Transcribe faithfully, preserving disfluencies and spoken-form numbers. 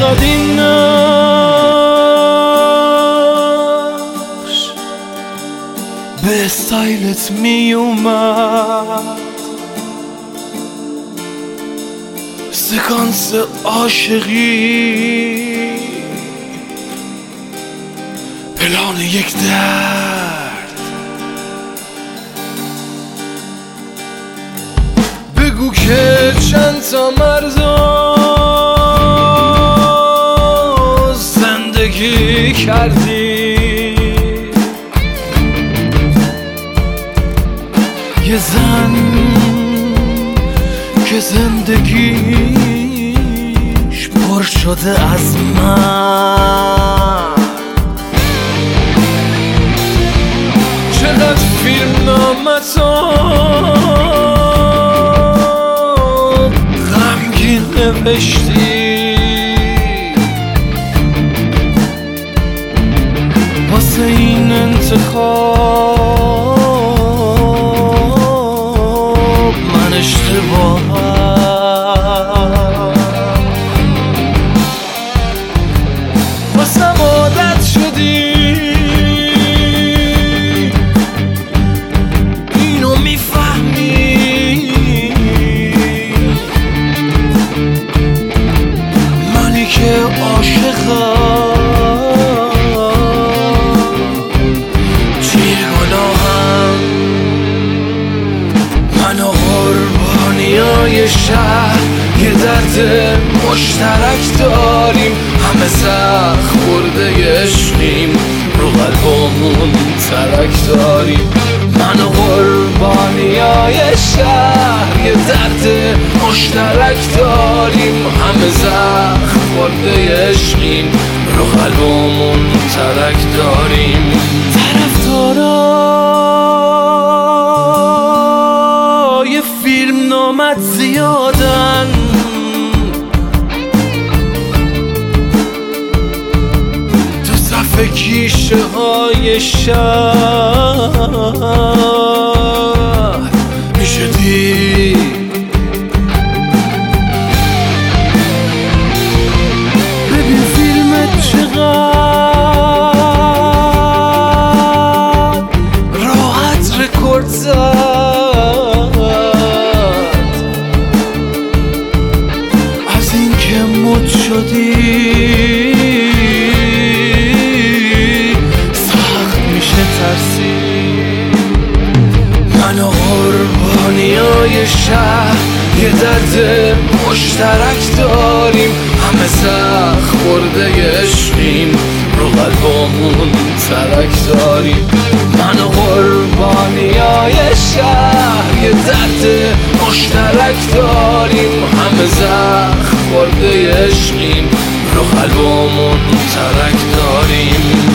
میاد این نقش به استایلت میومد، سکانس عاشقی، پلان یک درد. بگو که چند تا مرزا زندگی کردی، یه زن که زندگیش پر شده از من. چقدر فیلم نامتا غمگین نوشتی، واسه این انتخاب من اشتباهم. واسم عادت شدی، اینو میفهمی، منی که عاشقم چیه گناهم. من و قربانیای شهر یه درد مشترک داریم، همه سخت خورده عشقیم، رو قلبمون ترک داریم. من و قربانیای شهر یه درد مشترک داریم، همه سخت خورده عشقیم، رو قلبمون ترک داریم. طرفدارای فیلم نامت زیادن، تو صف کیشه های شهر میشه دید. ببین فیلمت چقدر راحت رکورد زد، از این که مد شدی سخت میشه ترسید. من و قربانیای شهر یه درد مشترک داریم، همه سخت خورده عشقیم، رو قلبمون ترک داریم. من و قربانیای شهر یه درد مشترک داریم، همه سخت خورده عشقیم، رو قلبمون ترک داریم.